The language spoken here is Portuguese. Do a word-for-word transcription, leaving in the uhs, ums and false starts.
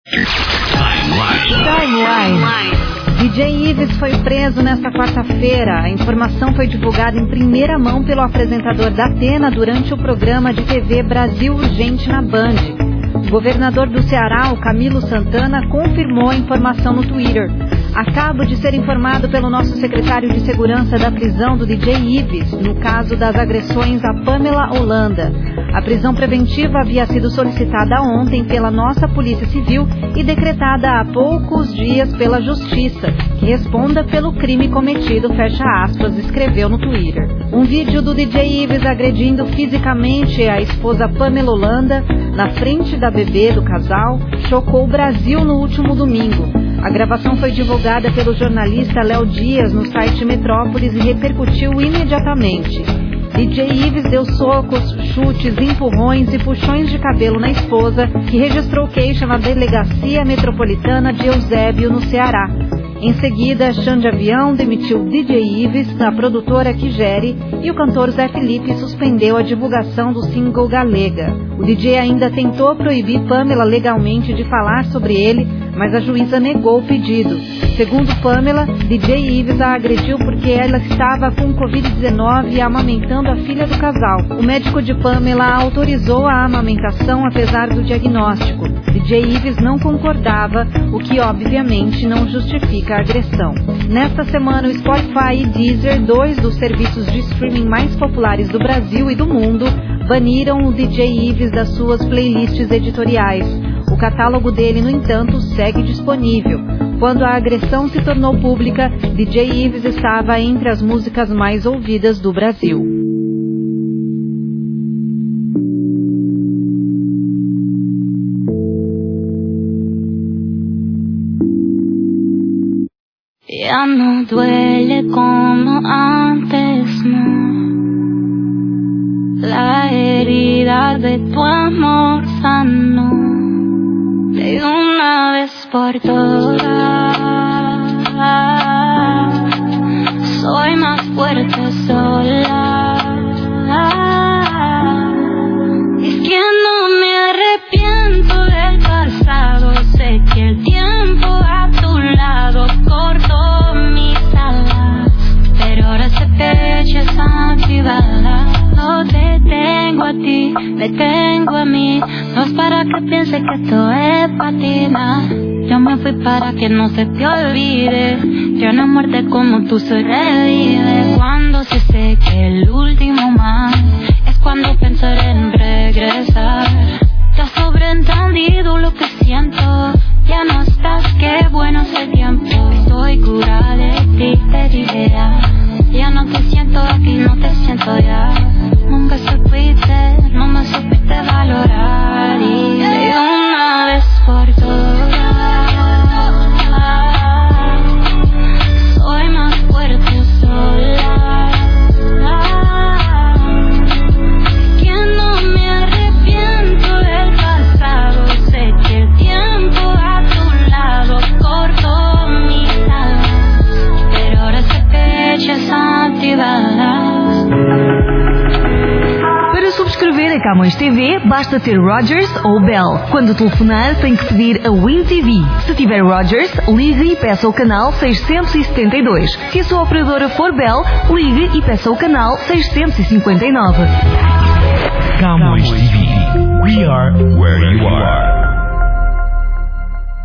Timeline. D J Ives foi preso nesta quarta-feira. A informação foi divulgada em primeira mão pelo apresentador da Atena durante o programa de T V Brasil Urgente na Band. O governador do Ceará, o Camilo Santana, confirmou a informação no Twitter. Acabo de ser informado pelo nosso secretário de segurança da prisão do D J Ives, no caso das agressões a Pamela Holanda. A prisão preventiva havia sido solicitada ontem pela nossa Polícia Civil e decretada há poucos dias pela Justiça, que responda pelo crime cometido, fecha aspas, escreveu no Twitter. Um vídeo do D J Ives agredindo fisicamente a esposa Pamela Holanda na frente da bebê do casal chocou o Brasil no último domingo. A gravação foi divulgada pelo jornalista Léo Dias no site Metrópolis e repercutiu imediatamente. D J Ives deu socos, chutes, empurrões e puxões de cabelo na esposa, que registrou queixa na Delegacia Metropolitana de Eusébio, no Ceará. Em seguida, Xande Avião demitiu D J Ives, a produtora que gere, e o cantor Zé Felipe suspendeu a divulgação do single Galega. O D J ainda tentou proibir Pamela legalmente de falar sobre ele, mas a juíza negou o pedido. Segundo Pamela, D J Ives a agrediu porque ela estava com covid dezenove e amamentando a filha do casal. O médico de Pamela autorizou a amamentação apesar do diagnóstico. D J Ives não concordava, o que obviamente não justifica a agressão. Nesta semana, o Spotify e Deezer, dois dos serviços de streaming mais populares do Brasil e do mundo, baniram o D J Ives das suas playlists editoriais. O catálogo dele, no entanto, segue disponível. Quando a agressão se tornou pública, D J Ives estava entre as músicas mais ouvidas do Brasil. Ya no duele como antes, no. La herida de tu amor sanó de una vez por todas. Soy más fuerte sola. Es que no me arrepiento del pasado. Sé que el tiempo a tu lado cortó mis alas, pero ahora se te echa esa antibalas. No te tengo a ti, me tengo a mí. No es para que pienses que esto es patina. Yo me fui para que no se te olvide. Yo no muerte como tú sobrevives. Cuando se seque el último mar, es cuando pensaré en regresar. Ya sobreentendido lo que siento. Ya no estás, qué bueno hace tiempo. Estoy cura de ti, te dije ya. Ya no te siento aquí, no te siento ya. Nunca supiste, no me supiste valorar. Y de una vez por todas, soy más fuerte sola. Que no me arrepiento del pasado. Sé que el tiempo a tu lado cortó mis alas, pero ahora se te echa esa antibalas. Para subscrever a Camões T V, basta ter Rogers ou Bell. Quando telefonar, tem que pedir a Win T V. Se tiver Rogers, ligue e peça o canal seiscentos e setenta e dois. Se a sua operadora for Bell, ligue e peça o canal seiscentos e cinquenta e nove. Camões T V. We are where you are.